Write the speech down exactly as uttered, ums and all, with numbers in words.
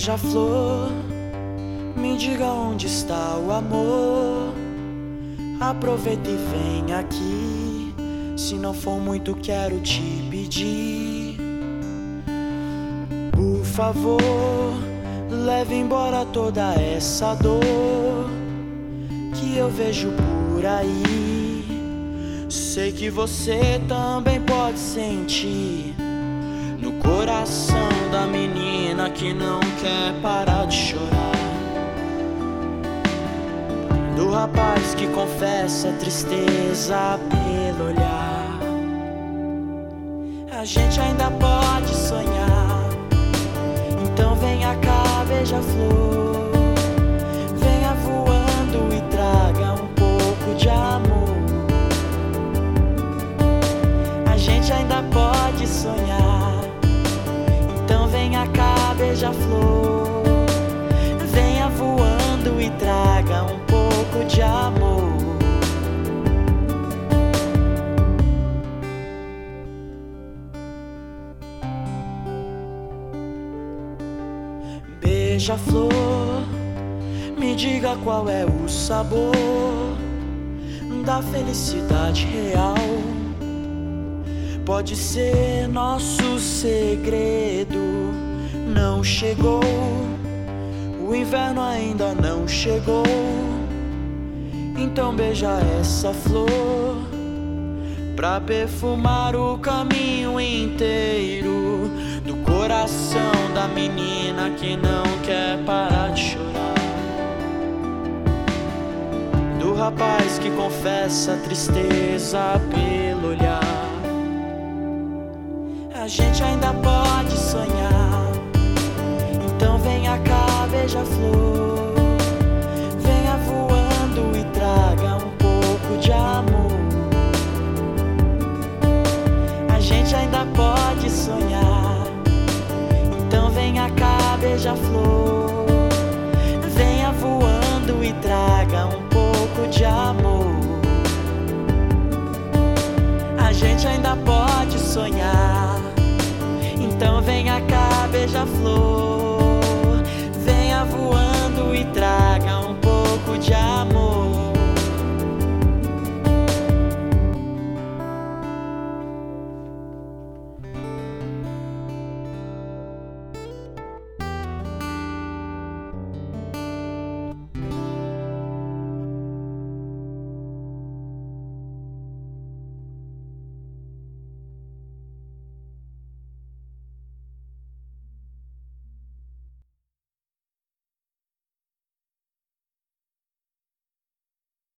Beija-flor, me diga onde está o amor. Aproveita e vem aqui. Se não for muito, quero te pedir. Por favor, leve embora toda essa dor que eu vejo por aí. Sei que você também pode sentir no coração da menina que não quer parar de chorar, do rapaz que confessa tristeza pelo olhar. A gente ainda pode sonhar, então venha cá, beija-flor. Venha voando e traga um pouco de amor. A gente ainda pode sonhar, então venha cá, beija-flor. Venha voando e traga um pouco de amor. Beija-flor, me diga qual é o sabor da felicidade real. Pode ser nosso segredo. Não chegou, o inverno ainda não chegou. Então beija essa flor pra perfumar o caminho inteiro do coração da menina que não quer parar de chorar, do rapaz que confessa tristeza pelo olhar. A gente ainda pode sonhar, então venha cá, beija-flor. Venha voando e traga um pouco de amor. A gente ainda pode sonhar, então venha cá, beija-flor.